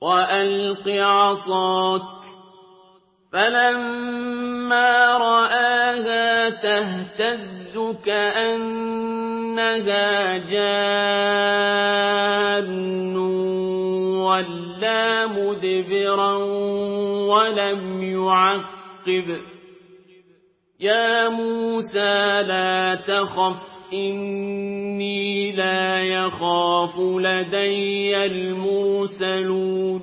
وَأَلْقِ عَصَاكَ ۖ فَلَمَّا رَآهَا تَهْتَزُّ كَأَنَّهَا جَانٌّ وَلَّىٰ مُدْبِرًا وَلَمْ يُعَقِّبْ ۚ يَا مُوسَىٰ لَا تَخَفْ إِنِّي لَا يَخَافُ لَدَيَّ الْمُرْسَلُونَ